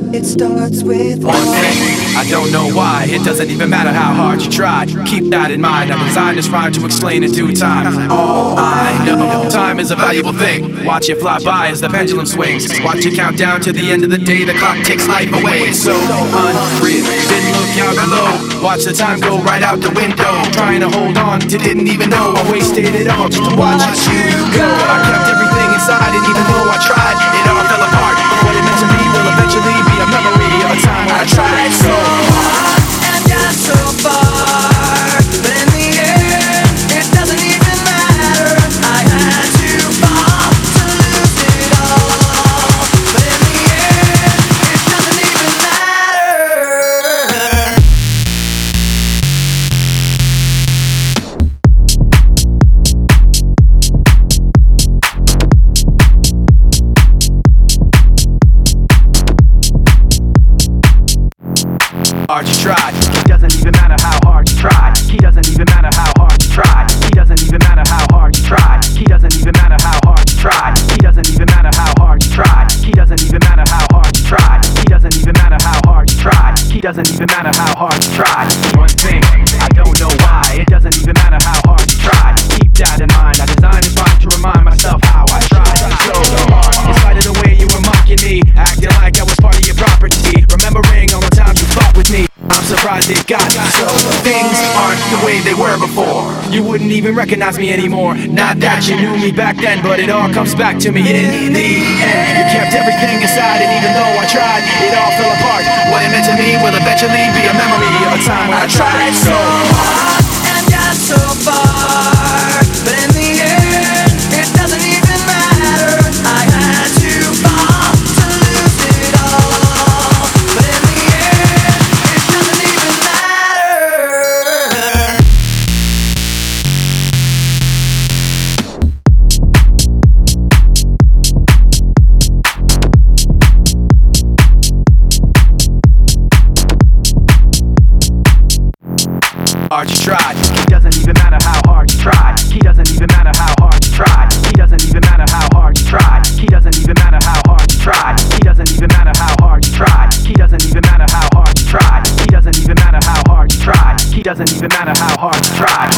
It starts with one thing. I don't know why. It doesn't even matter how hard you try. Keep that in mind. I designed this rhyme to explain in due time. All I know, time is a valuable thing. Watch it fly by as the pendulum swings. Watch it count down to the end of the day. The clock takes life away. It's so unreal. Didn't look out below. Watch the time go right out the window. Trying to hold on to didn't even know I wasted it all just to watch you go. I kept everything inside, and even though I tried, it all fell apart. What it meant to me will eventually be a memory of a time when I tried so hard and got so far, but in the end, it doesn't even matter. I had to fall to lose it all, but in the end, it doesn't even matter. Hard you tried. It doesn't even matter how hard you try. He doesn't even matter how hard you try. He doesn't even matter how hard you try. He doesn't even matter how hard you try. He doesn't even matter how hard you try. He doesn't even matter how hard you try. He doesn't even matter how hard you try. He doesn't even matter how hard you try. One thing, I don't know why. It doesn't even matter how hard you try. Keep that in mind. I designed this rhyme to remind myself how I tried so hard. In spite of the way you were mocking me, acting like I was part of your property, remembering all the times you fought with me. I'm surprised it got so. Things aren't the way they were before. You wouldn't even recognize me anymore. Not that you knew me back then, but it all comes back to me in the end. You kept everything inside, and even though I tried, it all fell apart. What it meant to me will eventually be a memory of a time when I tried so hard and got so far, but in the end, it doesn't even matter. I had to fall to lose it all, but in the end, it doesn't even matter. Hard you tried. It doesn't even matter how hard you try. He doesn't even matter how hard you try. He doesn't even matter how hard you try. He doesn't even matter how hard you try. He doesn't even matter how hard you try. He doesn't even matter how hard you try. He doesn't even matter how hard you try. He doesn't even matter how hard you try.